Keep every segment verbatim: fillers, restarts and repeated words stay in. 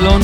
tranquilón.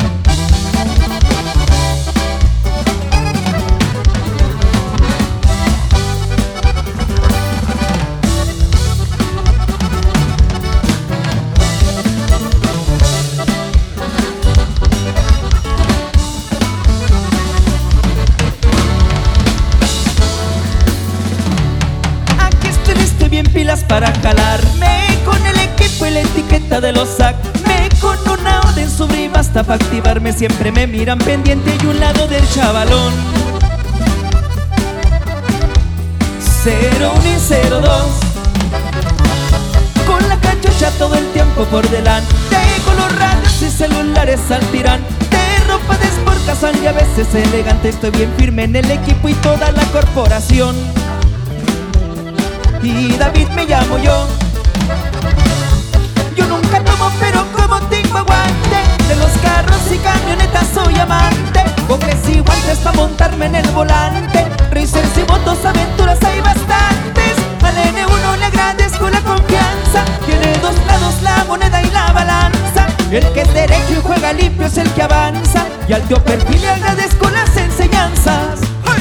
Bien pilas para jalarme con el equipo y la etiqueta de los S A C. Me con una orden sobre basta para activarme. Siempre me miran pendiente y un lado del chavalón. Cero uno y cero dos, con la cachucha todo el tiempo por delante. Con los radios y celulares al tirán. De ropa de sport casual y a veces elegante. Estoy bien firme en el equipo y toda la corporación. Y David me llamo yo. Yo nunca tomo, pero como tengo aguante, de los carros y camionetas soy amante. Coges y guantes pa' montarme en el volante. Racers y motos, aventuras hay bastantes. Al N uno le agradezco la confianza. Tiene dos lados la moneda y la balanza. El que es derecho y juega limpio es el que avanza. Y al tío Perfil le agradezco las enseñanzas.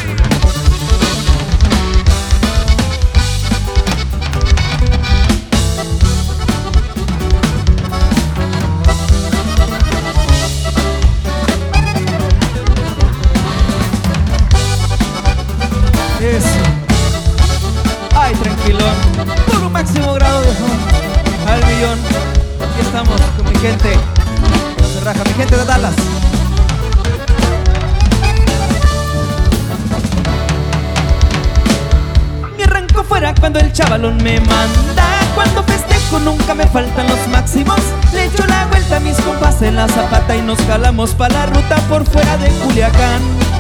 Eso. Ay, tranquilón. Por un máximo grado de al millón. Aquí estamos con mi gente. No se raja, mi gente de Dallas. Me arranco fuera cuando el chavalón me manda. Cuando festejo nunca me faltan los máximos. Le echo la vuelta a mis compas en la zapata y nos jalamos pa' la ruta por fuera de Culiacán.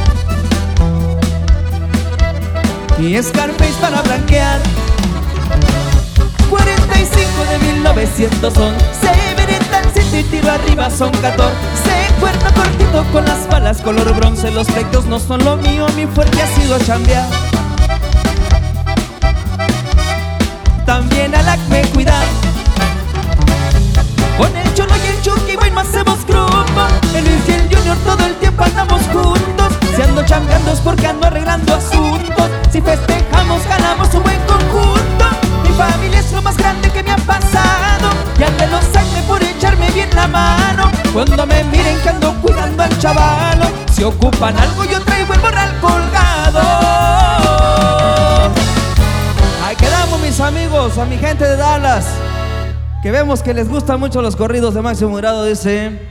Y Scarface para blanquear. Cuarenta y cinco de mil novecientos son. Se Beretta al centro y tiro arriba son catorce. Cuerno cortito con las balas color bronce. Los pleitos no son lo mío, mi fuerte ha sido chambear. También al Acme cuidar. Con el Cholo y el Chucky bueno hacemos grupo. El Luis y el Junior todo el tiempo andamos juntos. Si ando chambeando es porque ando arreglando asuntos. Si festejamos, ganamos un buen conjunto. Mi familia es lo más grande que me ha pasado. Y al de los Acme por echarme bien la mano. Cuando me miren que ando cuidando al chavalo. Si ocupan algo yo traigo el morral colgado. Ahí quedamos mis amigos, a mi gente de Dallas, que vemos que les gustan mucho los corridos de máximo grado, dice.